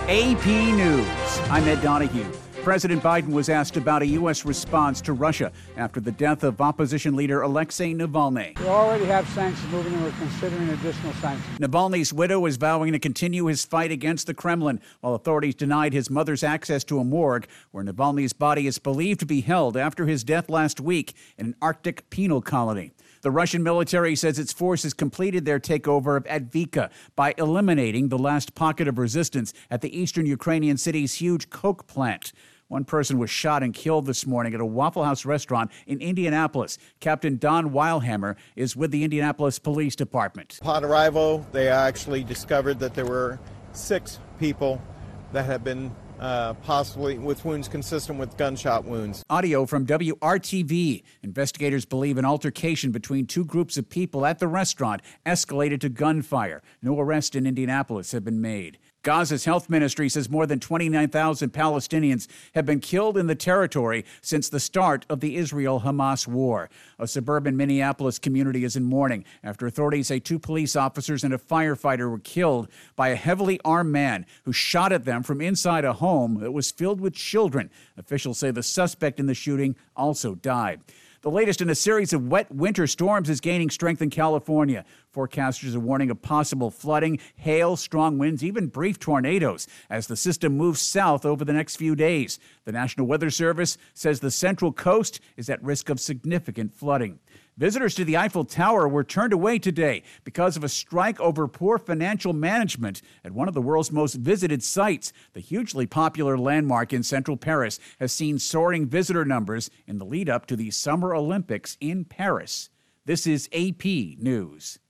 AP News. I'm Ed Donahue. President Biden was asked about a U.S. response to Russia after the death of opposition leader Alexei Navalny. We already have sanctions moving and we're considering additional sanctions. Navalny's widow is vowing to continue his fight against the Kremlin, while authorities denied his mother's access to a morgue where Navalny's body is believed to be held after his death last week in an Arctic penal colony. The Russian military says its forces completed their takeover of Advika by eliminating the last pocket of resistance at the eastern Ukrainian city's huge coke plant. One person was shot and killed this morning at a Waffle House restaurant in Indianapolis. Captain Don Weilhammer is with the Indianapolis Police Department. Upon arrival, they actually discovered that there were 6 people that had been possibly with wounds consistent with gunshot wounds. Audio from WRTV. Investigators believe an altercation between 2 groups of people at the restaurant escalated to gunfire. No arrests in Indianapolis have been made. Gaza's health ministry says more than 29,000 Palestinians have been killed in the territory since the start of the Israel-Hamas war. A suburban Minneapolis community is in mourning after authorities say 2 police officers and a firefighter were killed by a heavily armed man who shot at them from inside a home that was filled with children. Officials say the suspect in the shooting also died. The latest in a series of wet winter storms is gaining strength in California. Forecasters are warning of possible flooding, hail, strong winds, even brief tornadoes as the system moves south over the next few days. The National Weather Service says the Central Coast is at risk of significant flooding. Visitors to the Eiffel Tower were turned away today because of a strike over poor financial management at one of the world's most visited sites. The hugely popular landmark in central Paris has seen soaring visitor numbers in the lead up to the Summer Olympics in Paris. This is AP News.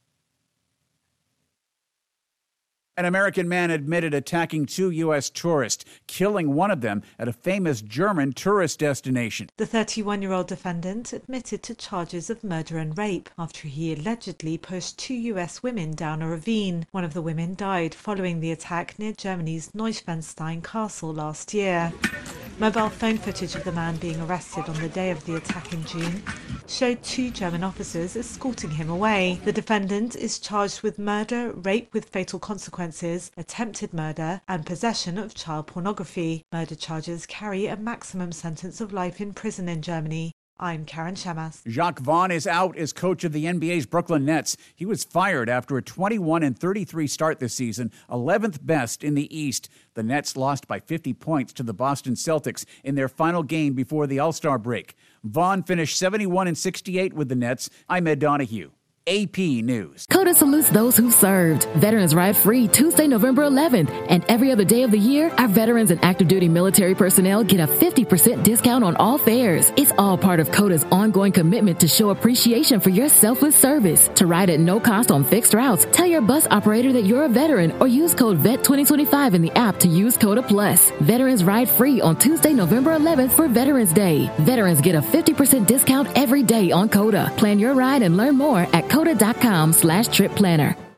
An American man admitted attacking 2 U.S. tourists, killing one of them at a famous German tourist destination. The 31-year-old defendant admitted to charges of murder and rape after he allegedly pushed 2 U.S. women down a ravine. One of the women died following the attack near Germany's Neuschwanstein Castle last year. Mobile phone footage of the man being arrested on the day of the attack in June showed 2 German officers escorting him away. The defendant is charged with murder, rape with fatal consequences, attempted murder, and possession of child pornography. Murder charges carry a maximum sentence of life in prison in Germany. I'm Karen Shamas. Jacques Vaughn is out as coach of the NBA's Brooklyn Nets. He was fired after a 21-33 start this season, 11th best in the East. The Nets lost by 50 points to the Boston Celtics in their final game before the All-Star break. Vaughn finished 71-68 with the Nets. I'm Ed Donahue. AP News. COTA salutes those who served. Veterans Ride Free Tuesday, November 11th. And every other day of the year, our veterans and active duty military personnel get a 50% discount on all fares. It's all part of COTA's ongoing commitment to show appreciation for your selfless service. To ride at no cost on fixed routes, tell your bus operator that you're a veteran or use code VET2025 in the app to use COTA Plus. Veterans Ride Free on Tuesday, November 11th for Veterans Day. Veterans get a 50% discount every day on COTA. Plan your ride and learn more at COTA.com/trip planner.